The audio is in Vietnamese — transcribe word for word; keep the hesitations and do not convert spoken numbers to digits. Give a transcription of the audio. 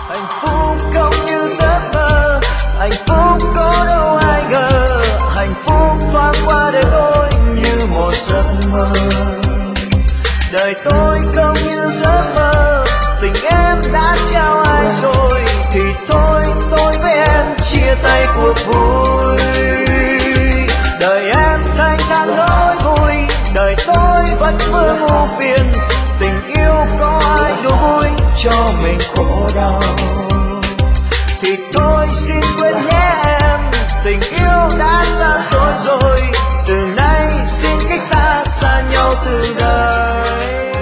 Hạnh phúc không như giấc mơ, hạnh phúc có đâu ai ngờ, hạnh phúc thoáng qua đời tôi như một giấc mơ. Đời tôi không như giấc mơ, tình em đã trao ai rồi, thì thôi tôi với em chia tay cuộc vui. Đời em thanh thản nỗi vui, đời tôi vẫn vương ưu phiền, tình yêu có ai đủ vui cho mình khổ đau. Thì thôi xin quên nhé em, tình yêu đã xa xôi rồi, từ nay xin cách xa xa nhau từ đời.